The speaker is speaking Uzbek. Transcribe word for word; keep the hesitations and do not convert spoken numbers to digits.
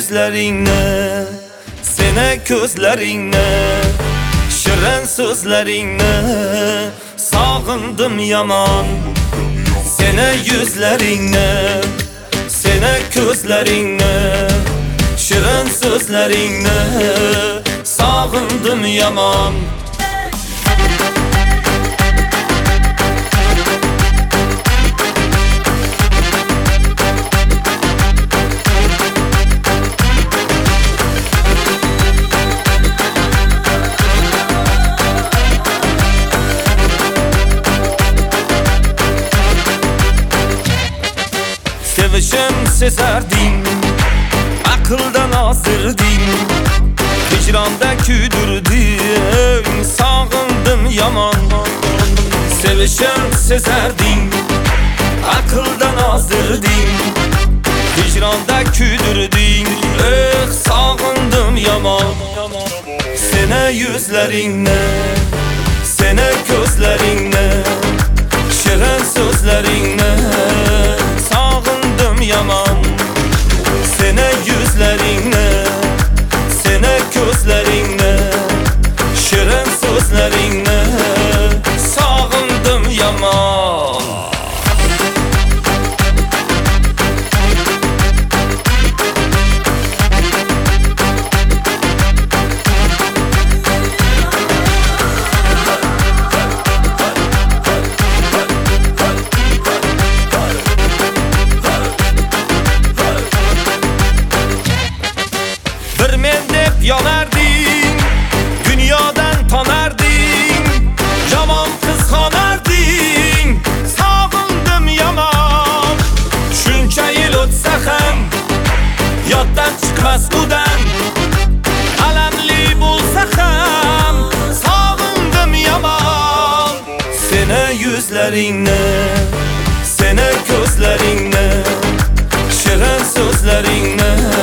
yuzlaringni, seni ko'zlaringni, shirin so'zlaringni sog'indim yomon. Seni yuzlaringni, seni ko'zlaringni, shirin so'zlaringni sog'indim yomon. Sevishim sezardim, aqldan ozdirdim, hijronda kuydirdim, sog'indim yomon. Sevishim sezardim, aqldan ozdirdim, hijronda kuydirdim, eh sog'indim yomon. Seni yuzlaringni, seni ko'zlaringni, shirin so'zlaringni sog'indim yomon. Seni yuzlaringni, seni ko'zlaringni, shirin so'zlaringni sog'indim yomon. Bir men deb yonarding, dunyodan tonarding, yomon qiz xonarding, sog'indim yomon. Shuncha yil o'tsa ham yoddan chiqmas udan, alamli bo'lsa ham sog'indim yomon. Seni yuzlaringni, seni ko'zlaringni, shirin so'zlaringni